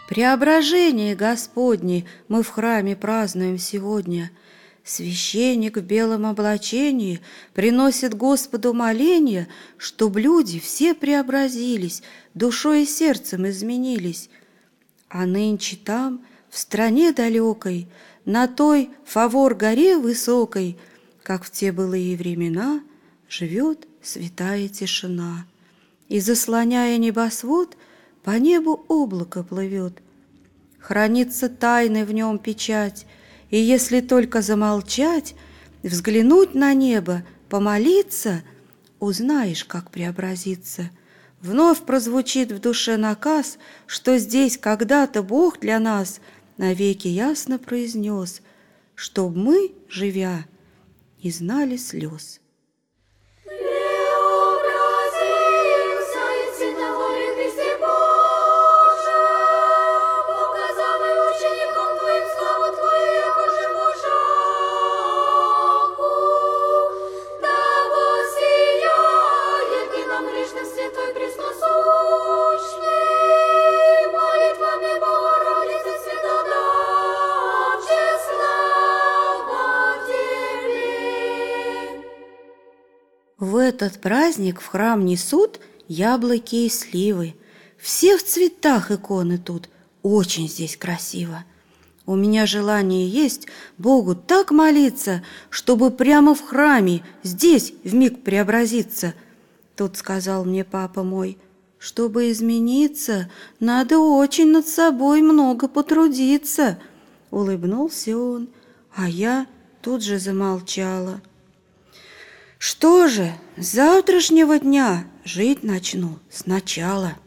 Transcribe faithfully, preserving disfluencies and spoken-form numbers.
Преображение Господне мы в храме празднуем сегодня. Священник в белом облачении приносит Господу моление, чтоб люди все преобразились, душой и сердцем изменились. А нынче там, в стране далекой, на той Фавор горе высокой, как в те былые времена, живет святая тишина. И, заслоняя небосвод, по небу облако плывет. Хранится тайной в нем печать, и если только замолчать, взглянуть на небо, помолиться, узнаешь, как преобразиться. Вновь прозвучит в душе наказ, что здесь когда-то Бог для нас навеки ясно произнес, чтоб мы, живя, не знали слез. В этот праздник в храм несут яблоки и сливы. Все в цветах иконы тут, очень здесь красиво. У меня желание есть Богу так молиться, чтобы прямо в храме, здесь вмиг преобразиться. Тут сказал мне папа мой, чтобы измениться, надо очень над собой много потрудиться. Улыбнулся он, а я тут же замолчала. Что же, с завтрашнего дня жить начну сначала.